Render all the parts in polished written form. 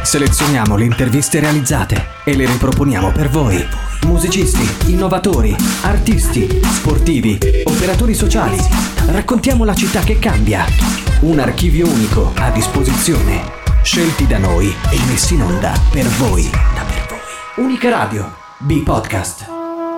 Selezioniamo le interviste realizzate e le riproponiamo per voi. Musicisti, innovatori, artisti, sportivi, operatori sociali. Raccontiamo la città che cambia. Un archivio unico a disposizione. Scelti da noi e messi in onda per voi. Unica Radio, B-Podcast.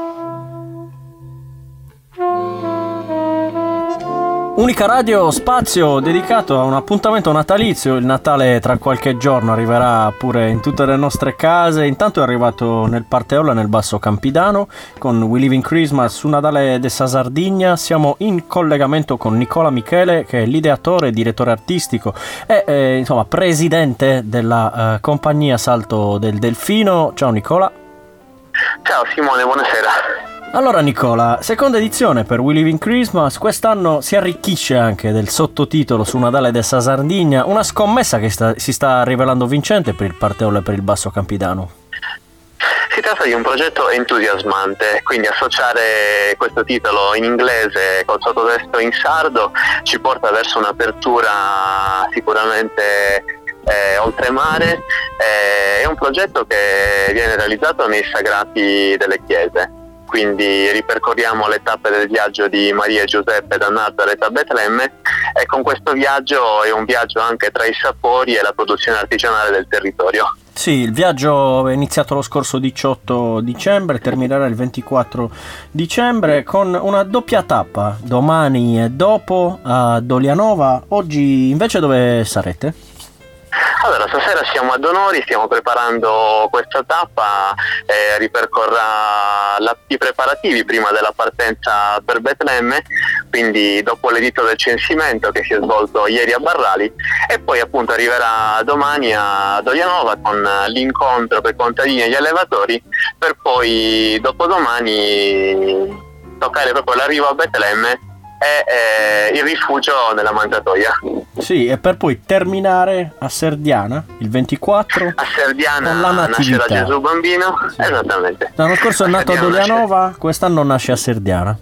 Unica Radio, spazio dedicato a un appuntamento natalizio. Il Natale tra qualche giorno arriverà pure in tutte le nostre case. Intanto è arrivato nel Parteolla, nel Basso Campidano, con We Live in Christmas su Natale de Sasardigna. Siamo in collegamento con Nicola Michele, che è l'ideatore, direttore artistico e insomma presidente della compagnia Salto del Delfino. Ciao Nicola. Ciao Simone, buonasera. Allora Nicola, seconda edizione per We Live in Christmas, quest'anno si arricchisce anche del sottotitolo su Natale de Sasardigna, una scommessa che si sta rivelando vincente per il Parteolla e per il Basso Campidano. Si tratta di un progetto entusiasmante, quindi associare questo titolo in inglese col sottotesto in sardo ci porta verso un'apertura sicuramente oltremare. È un progetto che viene realizzato nei sagrati delle chiese. Quindi ripercorriamo le tappe del viaggio di Maria e Giuseppe da Nazareth a Betlemme, e con questo viaggio è un viaggio anche tra i sapori e la produzione artigianale del territorio. Sì, il viaggio è iniziato lo scorso 18 dicembre, terminerà il 24 dicembre con una doppia tappa, domani e dopo a Dolianova. Oggi invece dove sarete? Allora, stasera siamo ad Onori, stiamo preparando questa tappa, ripercorrerà i preparativi prima della partenza per Betlemme, quindi dopo l'editto del censimento che si è svolto ieri a Barrali, e poi appunto arriverà domani a Dolianova con l'incontro per contadini e gli allevatori, per poi dopodomani toccare proprio l'arrivo a Betlemme e il rifugio nella mangiatoia. Sì, e per poi terminare a Serdiana il 24. A Serdiana con la natività. Nascerà Gesù bambino, sì. Esattamente. L'anno scorso è nato a Dolianova, quest'anno nasce a Serdiana.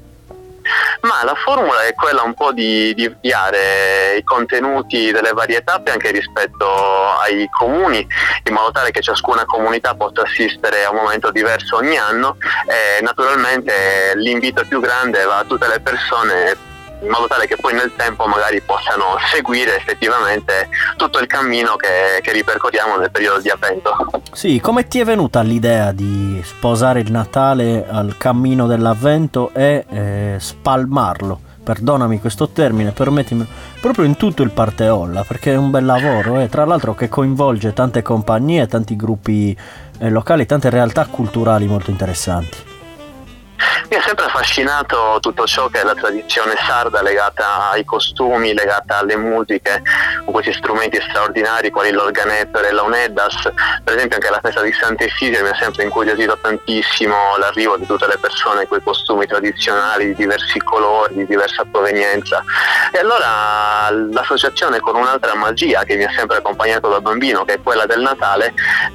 Ma la formula è quella un po' di inviare i contenuti delle varie tappe anche rispetto ai comuni, in modo tale che ciascuna comunità possa assistere a un momento diverso ogni anno, e naturalmente l'invito più grande va a tutte le persone, in modo tale che poi nel tempo magari possano seguire effettivamente tutto il cammino che ripercorriamo nel periodo di Avvento. Sì, come ti è venuta l'idea di sposare il Natale al cammino dell'Avvento e spalmarlo, perdonami questo termine, permettimi, proprio in tutto il Parteolla, perché è un bel lavoro, tra l'altro che coinvolge tante compagnie, tanti gruppi locali, tante realtà culturali molto interessanti. Mi ha sempre affascinato tutto ciò che è la tradizione sarda legata ai costumi, legata alle musiche, con questi strumenti straordinari quali l'organetto e l'auneddas. Per esempio anche la festa di Sant'Efidio mi ha sempre incuriosito tantissimo l'arrivo di tutte le persone con i costumi tradizionali di diversi colori, di diversa provenienza. E allora l'associazione con un'altra magia che mi ha sempre accompagnato da bambino, che è quella del Natale,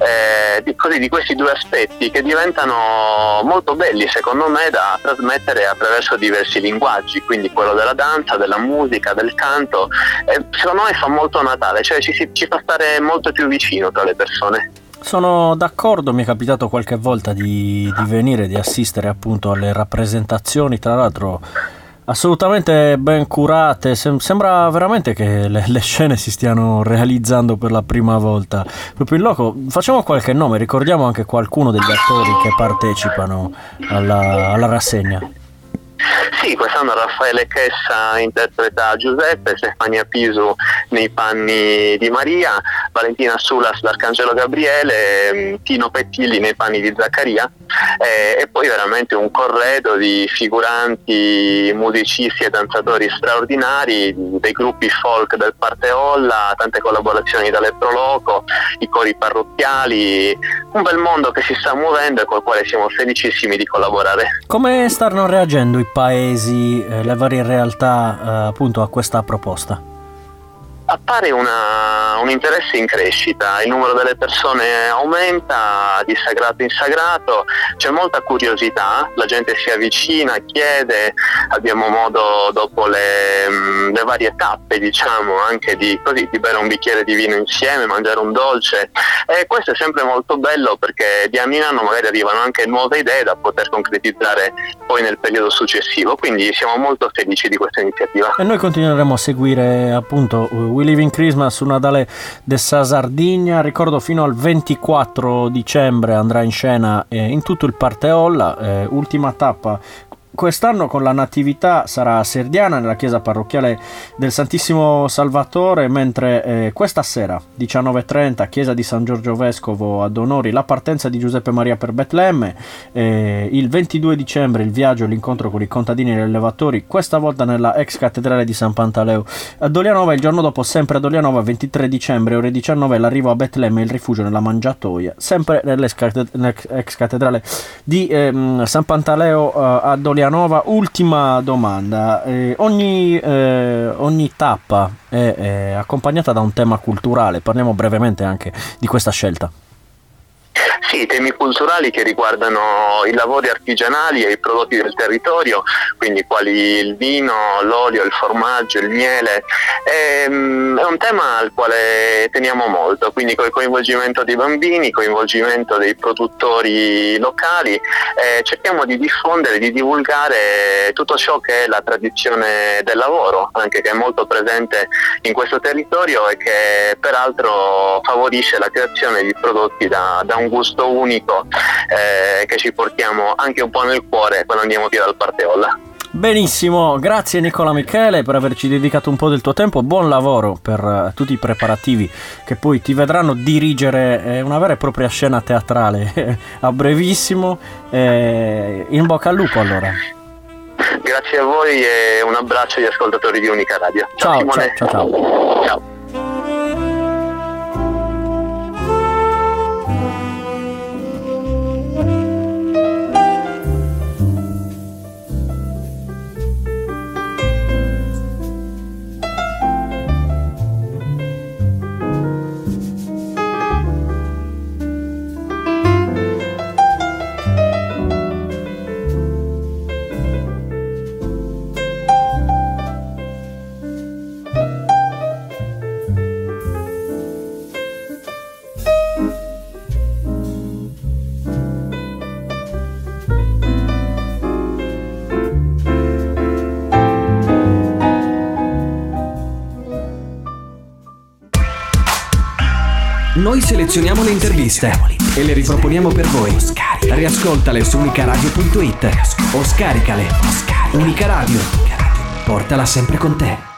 di questi due aspetti che diventano molto belli secondo me da trasmettere attraverso diversi linguaggi, quindi quello della danza, della musica, del canto, secondo me fa molto Natale, cioè ci fa stare molto più vicino tra le persone. Sono d'accordo, mi è capitato qualche volta di venire, di assistere appunto alle rappresentazioni, tra l'altro assolutamente ben curate, sembra veramente che le scene si stiano realizzando per la prima volta proprio in loco. Facciamo qualche nome, ricordiamo anche qualcuno degli attori che partecipano alla rassegna. Sì, quest'anno Raffaele Chessa interpreta Giuseppe, Stefania Pisu nei panni di Maria, Valentina Sulas l'Arcangelo Gabriele, Tino Pettilli nei panni di Zaccaria, e poi veramente un corredo di figuranti, musicisti e danzatori straordinari dei gruppi folk del Parteolla, tante collaborazioni dalle Proloco, i cori parrocchiali, un bel mondo che si sta muovendo e col quale siamo felicissimi di collaborare. Come stanno reagendo i paesi, le varie realtà appunto a questa proposta? appare un interesse in crescita, il numero delle persone aumenta di sagrato in sagrato, c'è molta curiosità, la gente si avvicina, chiede, abbiamo modo dopo le varie tappe, diciamo, anche di bere un bicchiere di vino insieme, mangiare un dolce, e questo è sempre molto bello perché di anno in anno magari arrivano anche nuove idee da poter concretizzare poi nel periodo successivo, quindi siamo molto felici di questa iniziativa. E noi continueremo a seguire appunto We Live in Christmas su Natale de sa Sardegna. Ricordo fino al 24 dicembre andrà in scena in tutto il Parteolla, ultima tappa quest'anno con la natività sarà a Serdiana nella chiesa parrocchiale del Santissimo Salvatore, mentre questa sera 19:30 chiesa di San Giorgio Vescovo ad Onori la partenza di Giuseppe Maria per Betlemme, il 22 dicembre il viaggio e l'incontro con i contadini e gli allevatori, questa volta nella ex cattedrale di San Pantaleo a Dolianova. Il giorno dopo sempre a Dolianova 23 dicembre ore 19 l'arrivo a Betlemme e il rifugio nella mangiatoia sempre nell'ex cattedrale di San Pantaleo a Dolianova. Ultima domanda, ogni tappa è accompagnata da un tema culturale, parliamo brevemente anche di questa scelta. Sì, temi culturali che riguardano i lavori artigianali e i prodotti del territorio, quindi quali il vino, l'olio, il formaggio, il miele. È un tema al quale teniamo molto, quindi con il coinvolgimento dei bambini, coinvolgimento dei produttori locali, cerchiamo di diffondere, di divulgare tutto ciò che è la tradizione del lavoro, anche che è molto presente in questo territorio e che peraltro favorisce la creazione di prodotti da un gusto unico che ci portiamo anche un po' nel cuore quando andiamo via dal Parteolla. Benissimo, grazie Nicola Michele per averci dedicato un po' del tuo tempo, buon lavoro per tutti i preparativi che poi ti vedranno dirigere una vera e propria scena teatrale a brevissimo, in bocca al lupo allora. Grazie a voi e un abbraccio agli ascoltatori di Unica Radio. Ciao Simone. ciao. Noi selezioniamo le interviste e le riproponiamo per voi. Riascoltale su unicaradio.it o scaricale. Unica Radio, portala sempre con te.